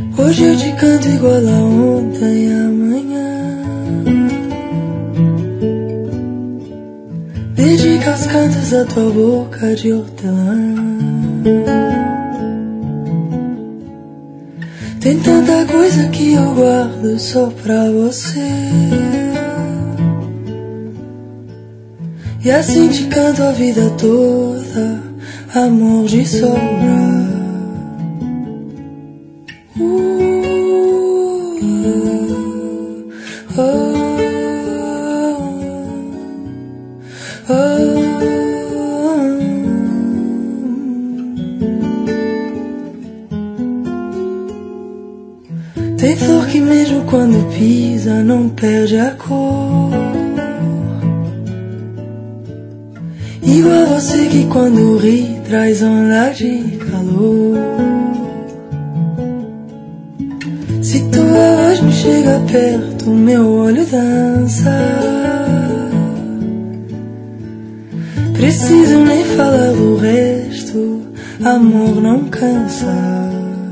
Hoje eu te canto igual a ontem e amanhã. Dedica os cantos da tua boca de hortelã. Tem tanta coisa que eu guardo só pra você. E assim te canto a vida toda, amor de sobra. Tem flor que mesmo quando pisa não perde a cor. Igual você que quando ri traz onda de calor. Se tua voz me chega perto, meu olho dança. Preciso nem falar do resto, amor não cansa.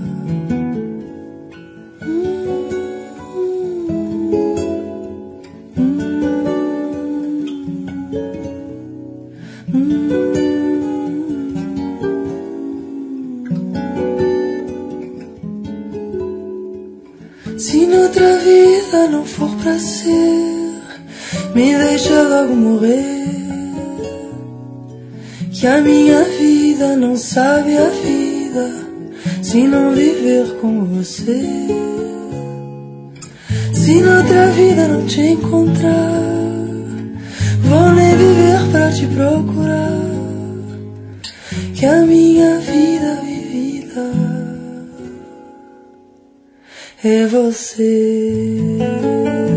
Se noutra vida não for pra ser, me deixa logo morrer. Que a minha vida não sabe a vida se não viver com você. Se noutra vida não te encontrar, vou nem viver pra te procurar. Que a minha vida vivida é você.